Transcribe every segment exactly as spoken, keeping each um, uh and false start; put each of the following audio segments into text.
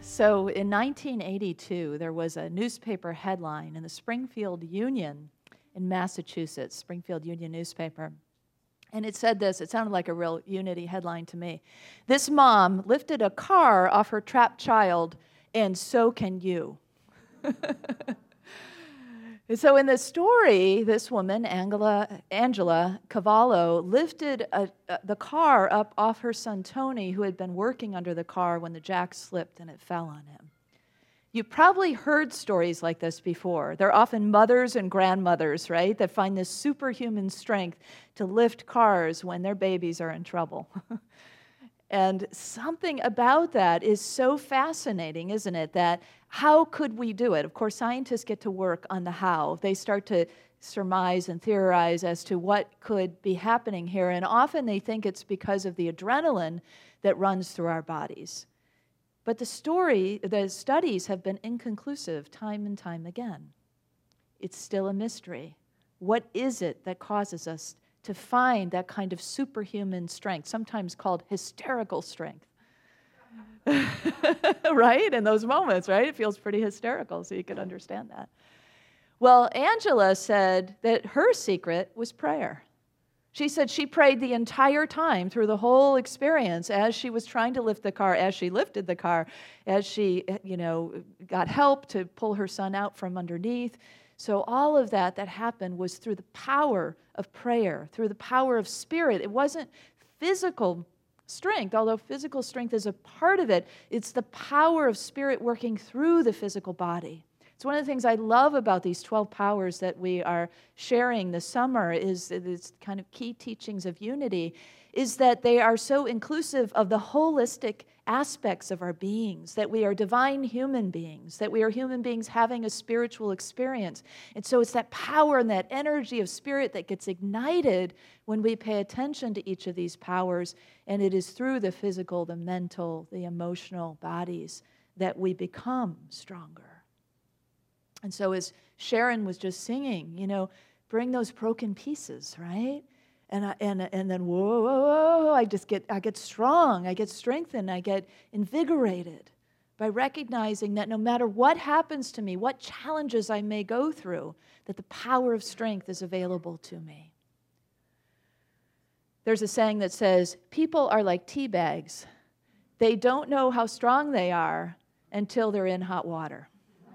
So in nineteen eighty-two, there was a newspaper headline in the Springfield Union in Massachusetts, Springfield Union newspaper. And it said this, it sounded like a real Unity headline to me. This mom lifted a car off her trapped child, and so can you. And so in this story, this woman, Angela, Angela Cavallo, lifted a, a, the car up off her son Tony, who had been working under the car when the jack slipped and it fell on him. You've probably heard stories like this before. They're often mothers and grandmothers, right, that find this superhuman strength to lift cars when their babies are in trouble. And something about that is so fascinating, isn't it, that how could we do it? Of course, scientists get to work on the how. They start to surmise and theorize as to what could be happening here, and often they think it's because of the adrenaline that runs through our bodies. But the story, the studies have been inconclusive time and time again. It's still a mystery. What is it that causes us to find that kind of superhuman strength, sometimes called hysterical strength? Right? In those moments, right? It feels pretty hysterical, so you can understand that. Well, Angela said that her secret was prayer. She said she prayed the entire time through the whole experience as she was trying to lift the car, as she lifted the car, as she, you know, got help to pull her son out from underneath. So all of that that happened was through the power of prayer, through the power of spirit. It wasn't physical strength, although physical strength is a part of it. It's the power of spirit working through the physical body. It's one of the things I love about these twelve powers that we are sharing this summer is this kind of key teachings of unity, is that they are so inclusive of the holistic aspects of our beings, that we are divine human beings, that we are human beings having a spiritual experience. And so it's that power and that energy of spirit that gets ignited when we pay attention to each of these powers, and it is through the physical, the mental, the emotional bodies that we become stronger. And so as Sharon was just singing, you know, bring those broken pieces, right? And I, and and then whoa, whoa, whoa, I just get I get strong, I get strengthened, I get invigorated by recognizing that no matter what happens to me, what challenges I may go through, that the power of strength is available to me. There's a saying that says, people are like tea bags. They don't know how strong they are until they're in hot water.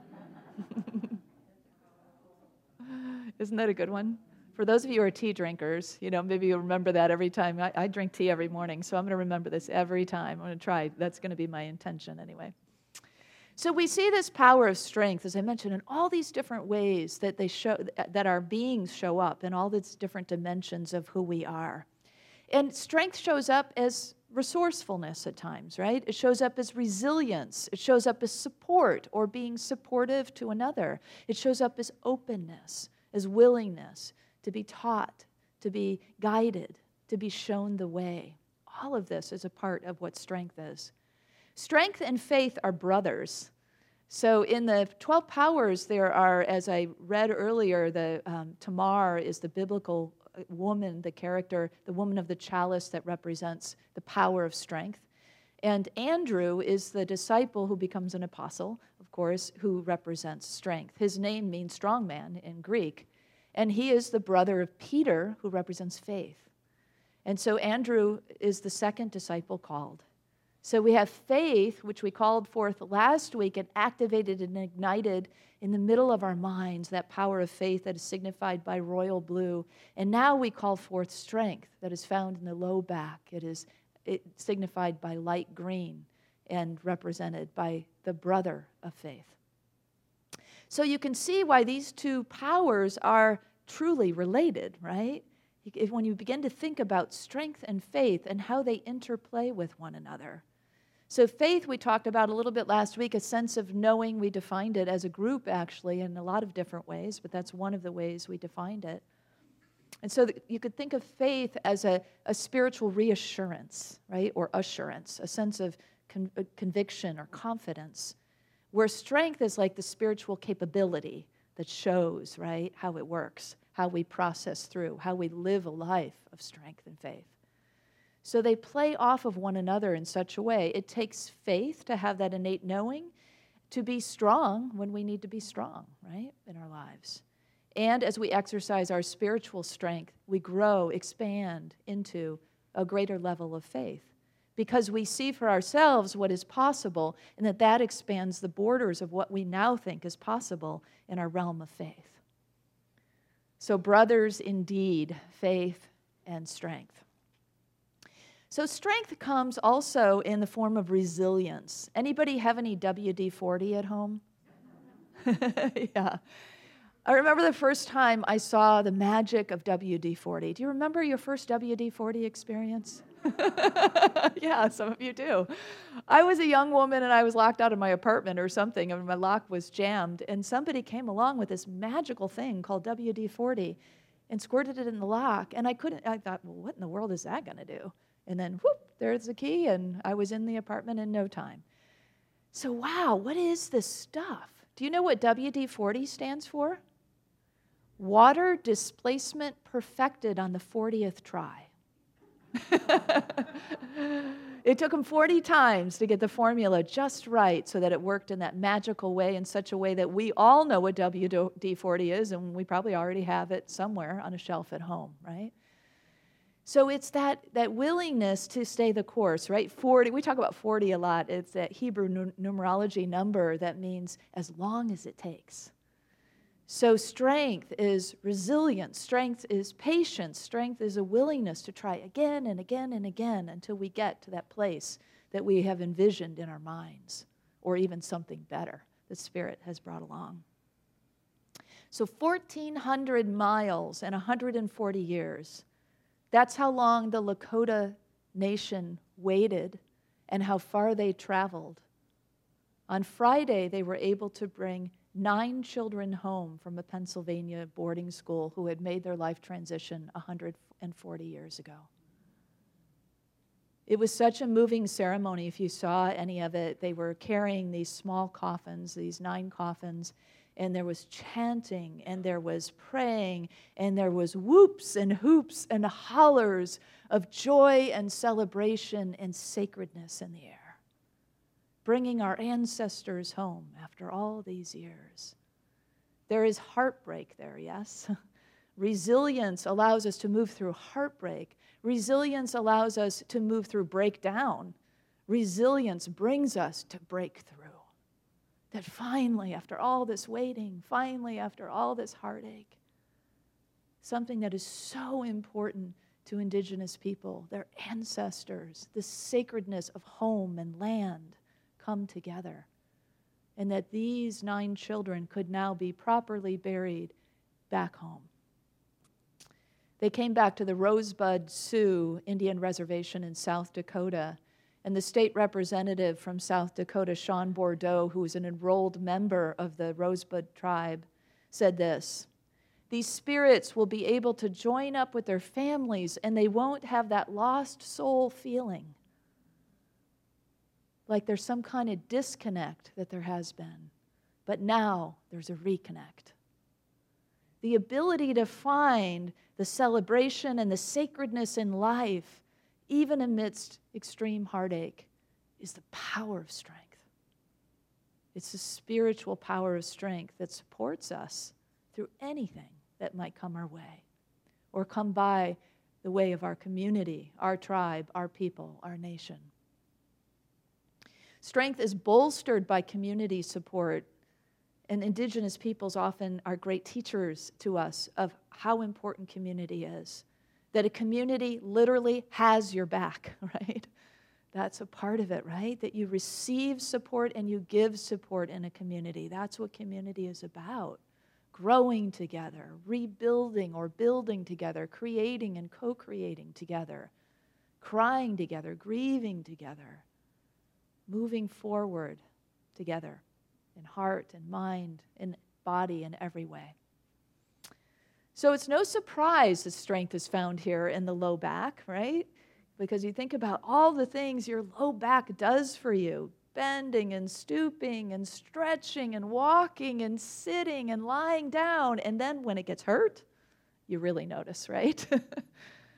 Isn't that a good one? For those of you who are tea drinkers, you know, maybe you'll remember that every time. I, I drink tea every morning, so I'm going to remember this every time. I'm going to try. That's going to be my intention anyway. So we see this power of strength, as I mentioned, in all these different ways that they show, that our beings show up in all these different dimensions of who we are. And strength shows up as resourcefulness at times, right? It shows up as resilience. It shows up as support or being supportive to another. It shows up as openness, as willingness to be taught, to be guided, to be shown the way. All of this is a part of what strength is. Strength and faith are brothers. So in the twelve powers, there are, as I read earlier, the um, Tamar is the biblical woman, the character, the woman of the chalice that represents the power of strength. And Andrew is the disciple who becomes an apostle, of course, who represents strength. His name means strong man in Greek. And he is the brother of Peter, who represents faith. And so Andrew is the second disciple called. So we have faith, which we called forth last week and activated and ignited in the middle of our minds, that power of faith that is signified by royal blue. And now we call forth strength that is found in the low back. It is it signified by light green and represented by the brother of faith. So you can see why these two powers are truly related, right? When you begin to think about strength and faith and how they interplay with one another. So faith, we talked about a little bit last week, a sense of knowing. We defined it as a group, actually, in a lot of different ways, but that's one of the ways we defined it. And so you could think of faith as a, a spiritual reassurance, right, or assurance, a sense of con- conviction or confidence, where strength is like the spiritual capability that shows, right, how it works, how we process through, how we live a life of strength and faith. So they play off of one another in such a way. It takes faith to have that innate knowing, to be strong when we need to be strong, right, in our lives. And as we exercise our spiritual strength, we grow, expand into a greater level of faith because we see for ourselves what is possible, and that that expands the borders of what we now think is possible in our realm of faith. So brothers, indeed, faith and strength. So strength comes also in the form of resilience. Anybody have any W D forty at home? Yeah. I remember the first time I saw the magic of W D forty. Do you remember your first W D forty experience? Yeah, some of you do. I was a young woman and I was locked out of my apartment or something, and my lock was jammed, and somebody came along with this magical thing called W D forty and squirted it in the lock, and I couldn't, I thought, well, what in the world is that going to do? And then, whoop, there's the key, and I was in the apartment in no time. So, wow, what is this stuff? Do you know what W D forty stands for? Water displacement perfected on the fortieth try. It took them forty times to get the formula just right so that it worked in that magical way, in such a way that we all know what W D forty is, and we probably already have it somewhere on a shelf at home, right? So it's that, that willingness to stay the course, right? forty, we talk about forty a lot. It's that Hebrew nu- numerology number that means as long as it takes. So strength is resilience. Strength is patience. Strength is a willingness to try again and again and again until we get to that place that we have envisioned in our minds, or even something better the Spirit has brought along. So fourteen hundred miles and one hundred forty years. That's how long the Lakota Nation waited and how far they traveled. On Friday, they were able to bring nine children home from a Pennsylvania boarding school who had made their life transition one hundred forty years ago. It was such a moving ceremony. If you saw any of it, they were carrying these small coffins, these nine coffins, and there was chanting, and there was praying, and there was whoops and hoops and hollers of joy and celebration and sacredness in the air, bringing our ancestors home after all these years. There is heartbreak there, yes? Resilience allows us to move through heartbreak. Resilience allows us to move through breakdown. Resilience brings us to breakthrough. That finally, after all this waiting, finally, after all this heartache, something that is so important to indigenous people, their ancestors, the sacredness of home and land, come together. And that these nine children could now be properly buried back home. They came back to the Rosebud Sioux Indian Reservation in South Dakota. And the state representative from South Dakota, Sean Bordeaux, who is an enrolled member of the Rosebud tribe, said this: "These spirits will be able to join up with their families, and they won't have that lost soul feeling like there's some kind of disconnect that there has been. But now there's a reconnect. The ability to find the celebration and the sacredness in life, even amidst extreme heartache, is the power of strength. It's the spiritual power of strength that supports us through anything that might come our way or come by the way of our community, our tribe, our people, our nation. Strength is bolstered by community support, and indigenous peoples often are great teachers to us of how important community is. That a community literally has your back, right? That's a part of it, right? That you receive support and you give support in a community. That's what community is about. Growing together, rebuilding or building together, creating and co-creating together, crying together, grieving together, moving forward together in heart and mind, in body, in every way. So it's no surprise that strength is found here in the low back, right? Because you think about all the things your low back does for you, bending and stooping and stretching and walking and sitting and lying down. And then when it gets hurt, you really notice, right?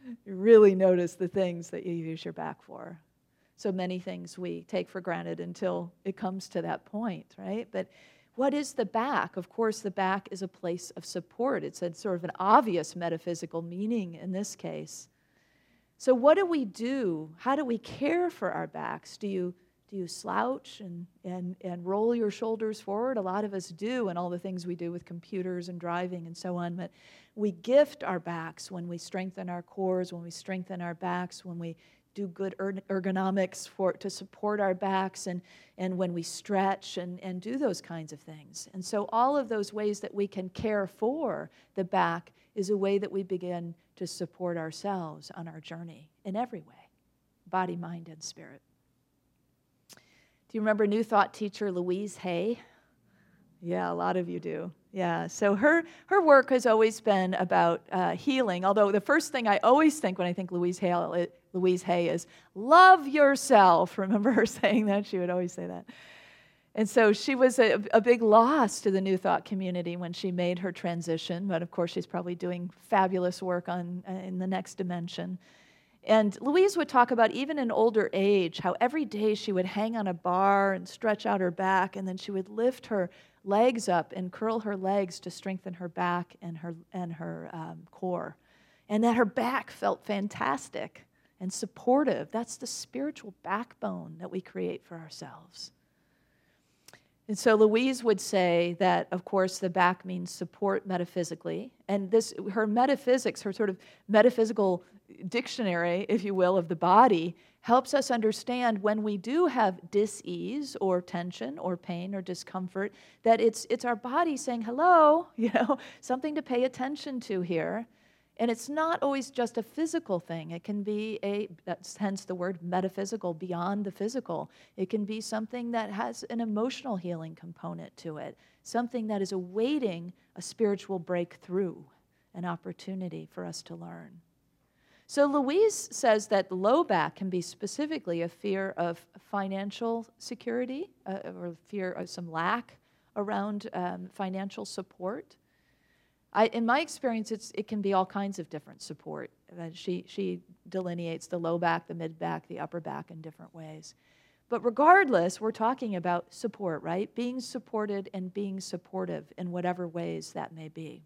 You really notice the things that you use your back for. So many things we take for granted until it comes to that point, right? But what is the back? Of course, the back is a place of support. It's a sort of an obvious metaphysical meaning in this case. So what do we do? How do we care for our backs? Do you do you slouch and, and, and roll your shoulders forward? A lot of us do, and all the things we do with computers and driving and so on. But we gift our backs when we strengthen our cores, when we strengthen our backs, when we do good ergonomics for to support our backs, and, and when we stretch and, and do those kinds of things. And so all of those ways that we can care for the back is a way that we begin to support ourselves on our journey in every way, body, mind, and spirit. Do you remember New Thought teacher Louise Hay? Yeah, a lot of you do. Yeah, so her her work has always been about uh, healing, although the first thing I always think when I think Louise Hay, Louise Hay is, love yourself. Remember her saying that? She would always say that. And so she was a, a big loss to the New Thought community when she made her transition, but of course she's probably doing fabulous work on uh, in the next dimension. And Louise would talk about, even in older age, how every day she would hang on a bar and stretch out her back, and then she would lift her legs up and curl her legs to strengthen her back and her and her um, core. And that her back felt fantastic and supportive. That's the spiritual backbone that we create for ourselves. And so Louise would say that, of course, the back means support metaphysically. And this, her metaphysics, her sort of metaphysical dictionary, if you will, of the body, helps us understand when we do have dis-ease or tension or pain or discomfort, that it's it's our body saying, hello, you know, something to pay attention to here. And it's not always just a physical thing. It can be a, that's hence the word metaphysical, beyond the physical. It can be something that has an emotional healing component to it, something that is awaiting a spiritual breakthrough, an opportunity for us to learn. So Louise says that the low back can be specifically a fear of financial security uh, or fear of some lack around um, financial support. I, in my experience, it's, it can be all kinds of different support. Uh, she, she delineates the low back, the mid back, the upper back in different ways. But regardless, we're talking about support, right? Being supported and being supportive in whatever ways that may be.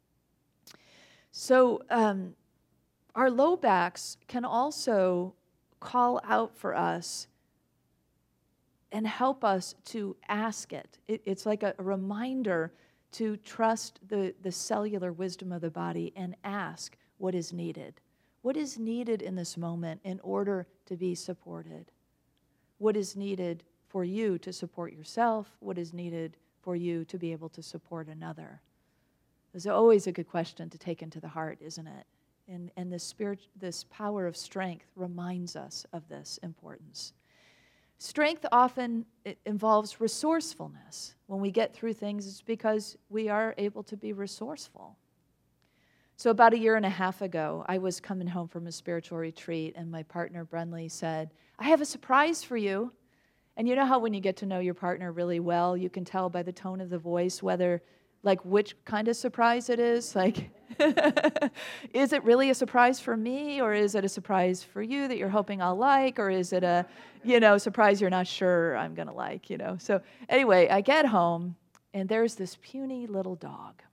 So um, our low backs can also call out for us and help us to ask it. it it's like a, a reminder to trust the, the cellular wisdom of the body and ask what is needed. What is needed in this moment in order to be supported? What is needed for you to support yourself? What is needed for you to be able to support another? It's always a good question to take into the heart, isn't it? And, and this spirit, this power of strength reminds us of this importance. Strength often involves resourcefulness. When we get through things, it's because we are able to be resourceful. So about a year and a half ago, I was coming home from a spiritual retreat, and my partner, Brenley, said, I have a surprise for you. And you know how when you get to know your partner really well, you can tell by the tone of the voice whether, like, which kind of surprise it is? Like, is it really a surprise for me, or is it a surprise for you that you're hoping I'll like, or is it a, you know, surprise you're not sure I'm going to like, you know? So anyway, I get home, and there's this puny little dog.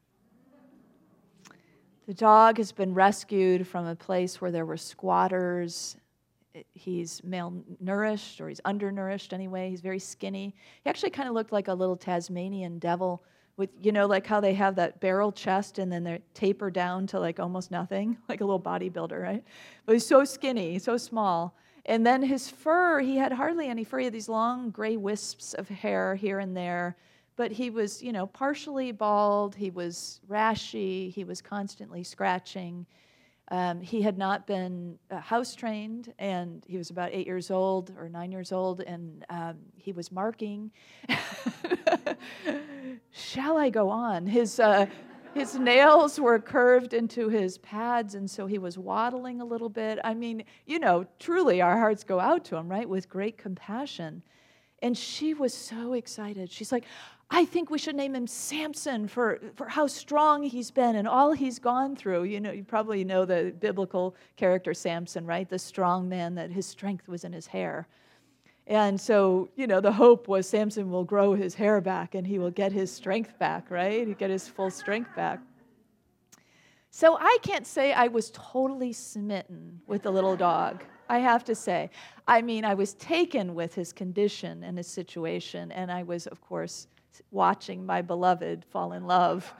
The dog has been rescued from a place where there were squatters. He's malnourished, or he's undernourished anyway. He's very skinny. He actually kind of looked like a little Tasmanian devil, with, you know, like how they have that barrel chest and then they taper down to like almost nothing, like a little bodybuilder, right? But he's so skinny, so small. And then his fur, he had hardly any fur. He had these long gray wisps of hair here and there. But he was, you know, partially bald. He was rashy. He was constantly scratching. Um, he had not been uh, house trained, and he was about eight years old or nine years old, and um, he was marking. Shall I go on? His uh, his nails were curved into his pads, and so he was waddling a little bit. I mean, you know, truly our hearts go out to him, right, with great compassion. And she was so excited. She's like, I think we should name him Samson for, for how strong he's been and all he's gone through. You know, you probably know the biblical character Samson, right? The strong man that his strength was in his hair. And so, you know, the hope was Samson will grow his hair back and he will get his strength back, right? He'll get his full strength back. So I can't say I was totally smitten with the little dog, I have to say. I mean, I was taken with his condition and his situation, and I was, of course, watching my beloved fall in love.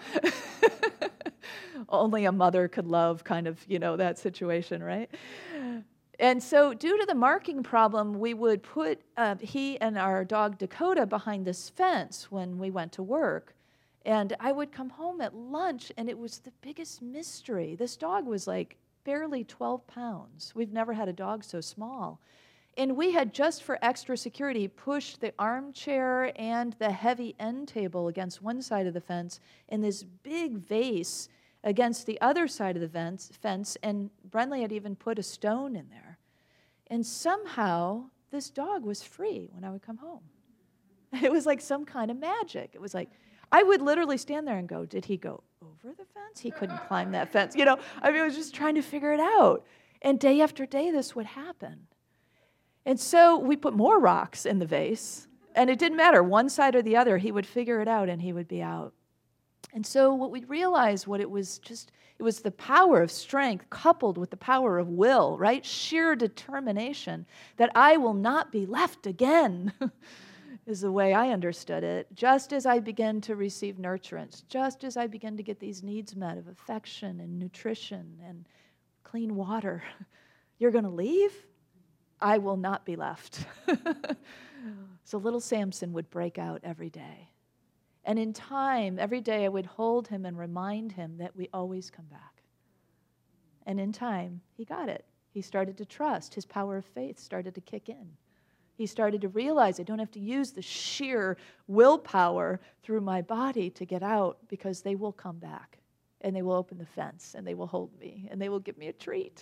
Only a mother could love kind of, you know, that situation, right? And so due to the marking problem, we would put uh, he and our dog Dakota behind this fence when we went to work. And I would come home at lunch, and it was the biggest mystery. This dog was like barely twelve pounds. We've never had a dog so small. And we had, just for extra security, pushed the armchair and the heavy end table against one side of the fence and this big vase against the other side of the fence, and Brentley had even put a stone in there. And somehow, this dog was free when I would come home. It was like some kind of magic. It was like, I would literally stand there and go, did he go over the fence? He couldn't climb that fence. You know, I mean, I was just trying to figure it out. And day after day, this would happen. And so we put more rocks in the vase, and it didn't matter, one side or the other, he would figure it out and he would be out. And so what we realized, what it was just, it was the power of strength coupled with the power of will, right? Sheer determination that I will not be left again. Is the way I understood it. Just as I began to receive nurturance, just as I began to get these needs met of affection and nutrition and clean water, you're going to leave? I will not be left. So little Samson would break out every day. And in time, every day I would hold him and remind him that we always come back. And in time, he got it. He started to trust. His power of faith started to kick in. He started to realize I don't have to use the sheer willpower through my body to get out, because they will come back and they will open the fence and they will hold me and they will give me a treat.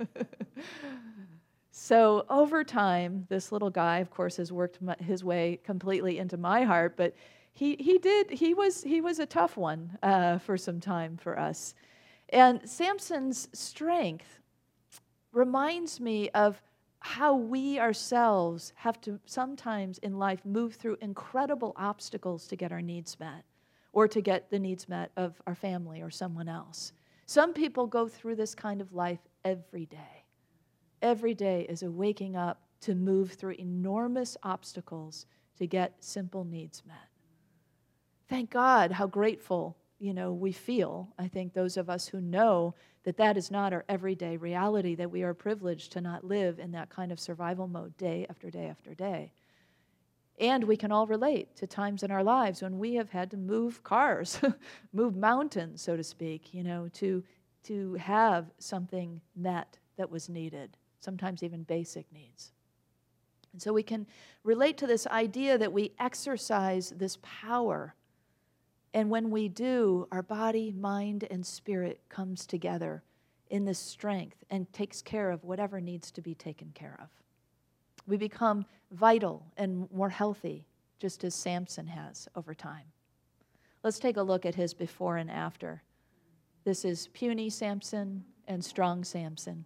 So over time, this little guy, of course, has worked his way completely into my heart, but he he did, he was, he was a tough one uh, for some time for us. And Samson's strength reminds me of how we ourselves have to sometimes in life move through incredible obstacles to get our needs met, or to get the needs met of our family or someone else. Some people go through this kind of life every day. Every day is a waking up to move through enormous obstacles to get simple needs met. Thank God how grateful, you know, we feel, I think, those of us who know that that is not our everyday reality, that we are privileged to not live in that kind of survival mode day after day after day. And we can all relate to times in our lives when we have had to move cars, move mountains, so to speak, you know, to, to have something met that was needed, sometimes even basic needs. And so we can relate to this idea that we exercise this power. And when we do, our body, mind, and spirit comes together in this strength and takes care of whatever needs to be taken care of. We become vital and more healthy, just as Samson has over time. Let's take a look at his before and after. This is puny Samson and strong Samson.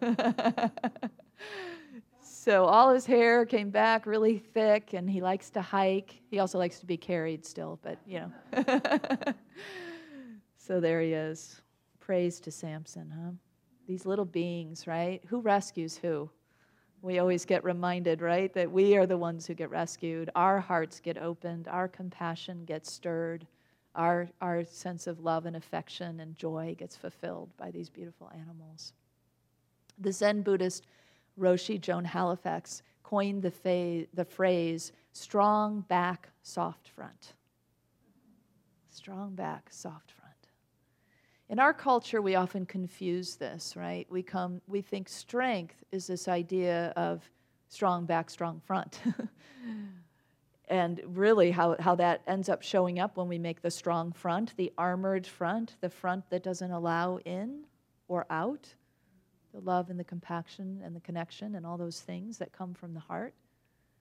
So all his hair came back really thick, and he likes to hike. He also likes to be carried still, but, you know. So there he is. Praise to Samson, huh? These little beings, right? Who rescues who? We always get reminded, right, that we are the ones who get rescued. Our hearts get opened. Our compassion gets stirred. Our, our sense of love and affection and joy gets fulfilled by these beautiful animals. The Zen Buddhist Roshi Joan Halifax coined the, fa- the phrase, strong back, soft front. Strong back, soft front. In our culture, we often confuse this, right? We come, we think strength is this idea of strong back, strong front. And really how, how that ends up showing up when we make the strong front, the armored front, the front that doesn't allow in or out, the love and the compassion and the connection and all those things that come from the heart.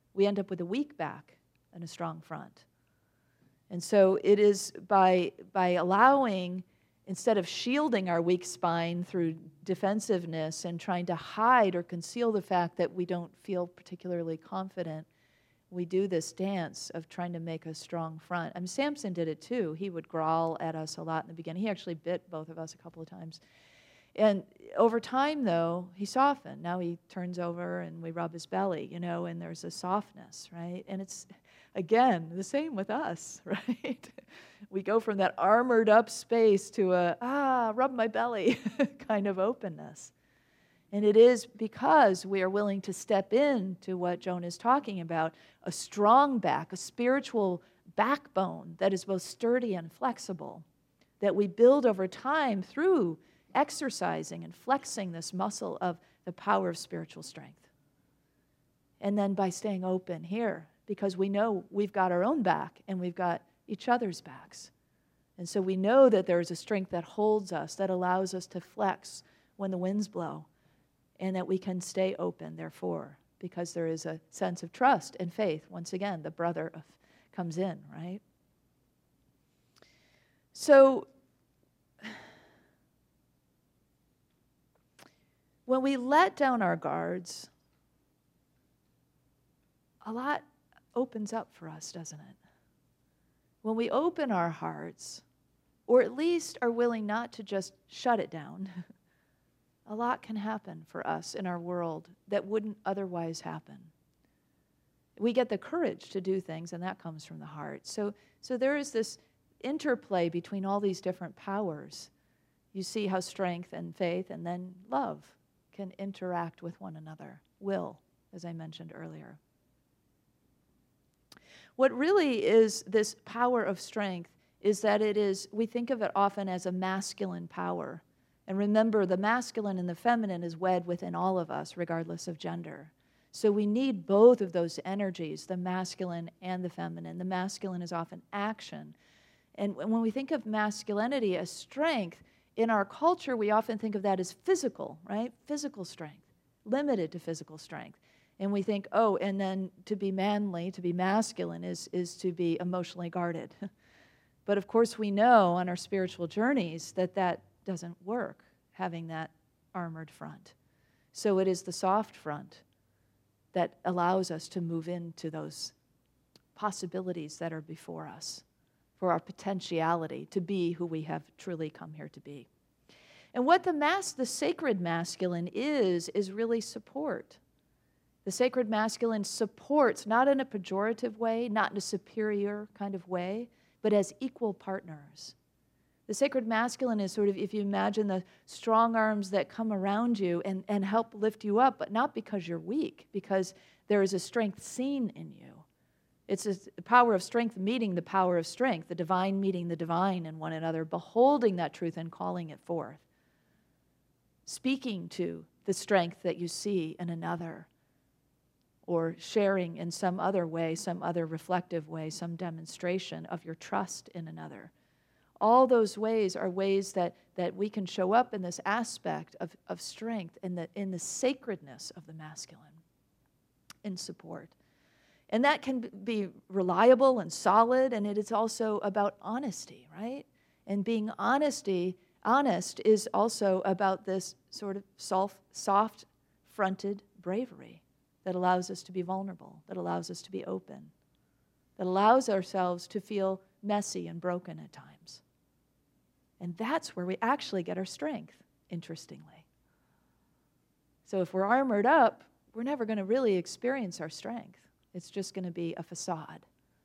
we end up with a weak back and a strong front. And so it is by, by allowing, instead of shielding our weak spine through defensiveness and trying to hide or conceal the fact that we don't feel particularly confident, we do this dance of trying to make a strong front. I mean, Samson did it too. He would growl at us a lot in the beginning. He actually bit both of us a couple of times. And over time, though, he softened. Now he turns over and we rub his belly, you know, and there's a softness, right? And it's, again, the same with us, right? We go from that armored up space to a, ah, rub my belly kind of openness. And it is because we are willing to step into what Joan is talking about, a strong back, a spiritual backbone that is both sturdy and flexible, that we build over time through exercising and flexing this muscle of the power of spiritual strength. And then by staying open here, because we know we've got our own back and we've got each other's backs. And so we know that there is a strength that holds us, that allows us to flex when the winds blow, and that we can stay open, therefore, because there is a sense of trust and faith. Once again, the brother of, comes in, right? So when we let down our guards, a lot opens up for us, doesn't it? When we open our hearts, or at least are willing not to just shut it down, a lot can happen for us in our world that wouldn't otherwise happen. We get the courage to do things, and that comes from the heart. So, so there is this interplay between all these different powers. You see how strength and faith and then love can interact with one another. Will, as I mentioned earlier. What really is this power of strength is that it is, we think of it often as a masculine power. And remember, the masculine and the feminine is wed within all of us, regardless of gender. So we need both of those energies, the masculine and the feminine. The masculine is often action. And when we think of masculinity as strength, in our culture, we often think of that as physical, right? Physical strength, limited to physical strength. And we think, oh, and then to be manly, to be masculine, is, is to be emotionally guarded. But of course, we know on our spiritual journeys that that doesn't work, having that armored front. So it is the soft front that allows us to move into those possibilities that are before us, for our potentiality to be who we have truly come here to be. And what the mas- the sacred masculine is, is really support. The sacred masculine supports, not in a pejorative way, not in a superior kind of way, but as equal partners. The sacred masculine is sort of, if you imagine the strong arms that come around you and, and help lift you up, but not because you're weak, because there is a strength seen in you. It's a power of strength meeting the power of strength, the divine meeting the divine in one another, beholding that truth and calling it forth. Speaking to the strength that you see in another, or sharing in some other way, some other reflective way, some demonstration of your trust in another. All those ways are ways that, that we can show up in this aspect of, of strength, in the, in the sacredness of the masculine, in support. And that can be reliable and solid, and it is also about honesty, right? And being honesty, honest is also about this sort of soft, soft-fronted bravery that allows us to be vulnerable, that allows us to be open, that allows ourselves to feel messy and broken at times. And that's where we actually get our strength, interestingly. So if we're armored up, we're never going to really experience our strength. It's just going to be a facade.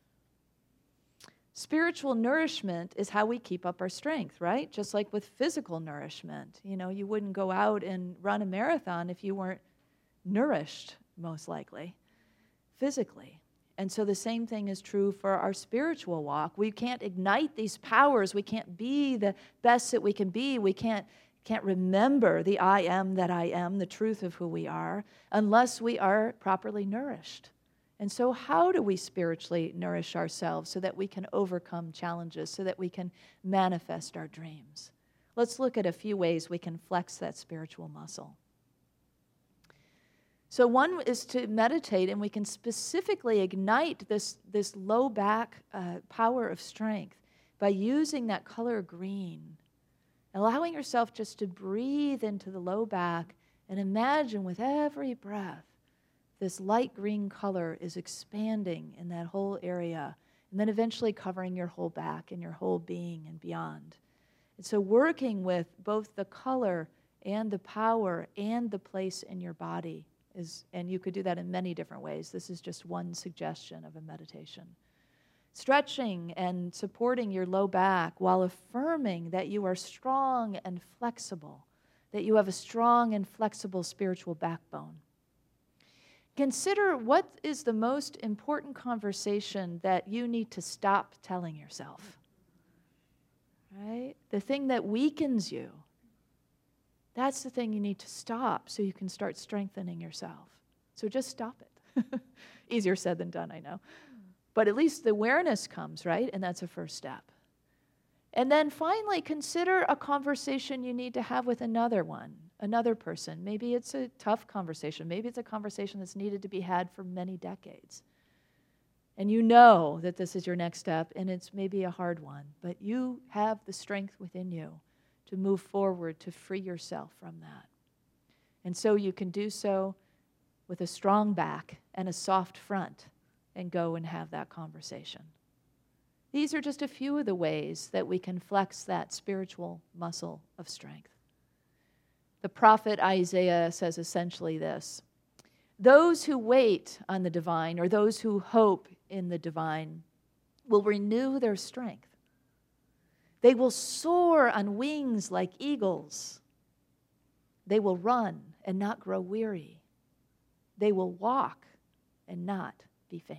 Spiritual nourishment is how we keep up our strength, right? Just like with physical nourishment. You know, you wouldn't go out and run a marathon if you weren't nourished, most likely, physically. And so the same thing is true for our spiritual walk. We can't ignite these powers. We can't be the best that we can be. We can't, can't remember the I am that I am, the truth of who we are, unless we are properly nourished. And so how do we spiritually nourish ourselves so that we can overcome challenges, so that we can manifest our dreams? Let's look at a few ways we can flex that spiritual muscle. So one is to meditate, and we can specifically ignite this, this low back uh, power of strength by using that color green, allowing yourself just to breathe into the low back and imagine with every breath this light green color is expanding in that whole area and then eventually covering your whole back and your whole being and beyond. And so working with both the color and the power and the place in your body is, and you could do that in many different ways. This is just one suggestion of a meditation. Stretching and supporting your low back while affirming that you are strong and flexible, that you have a strong and flexible spiritual backbone. Consider what is the most important conversation that you need to stop telling yourself. Right? The thing that weakens you. That's the thing you need to stop so you can start strengthening yourself. So just stop it. Easier said than done, I know. But at least the awareness comes, right? And that's a first step. And then finally, consider a conversation you need to have with another one, another person. Maybe it's a tough conversation. Maybe it's a conversation that's needed to be had for many decades. And you know that this is your next step, and it's maybe a hard one, but you have the strength within you to move forward, to free yourself from that. And so you can do so with a strong back and a soft front and go and have that conversation. These are just a few of the ways that we can flex that spiritual muscle of strength. The prophet Isaiah says essentially this: those who wait on the divine, or those who hope in the divine, will renew their strength. They will soar on wings like eagles. They will run and not grow weary. They will walk and not be faint.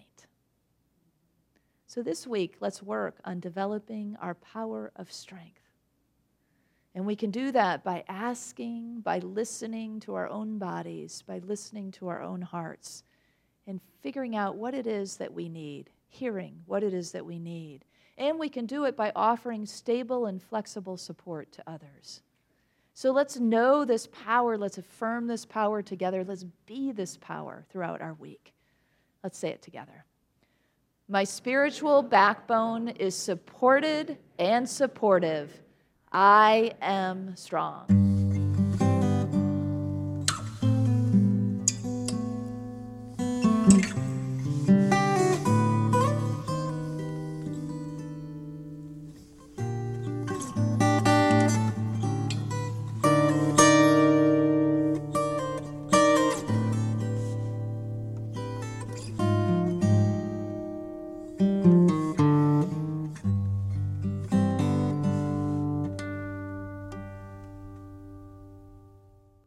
So this week, let's work on developing our power of strength. And we can do that by asking, by listening to our own bodies, by listening to our own hearts, and figuring out what it is that we need, hearing what it is that we need. And we can do it by offering stable and flexible support to others. So let's know this power. Let's affirm this power together. Let's be this power throughout our week. Let's say it together. My spiritual backbone is supported and supportive. I am strong.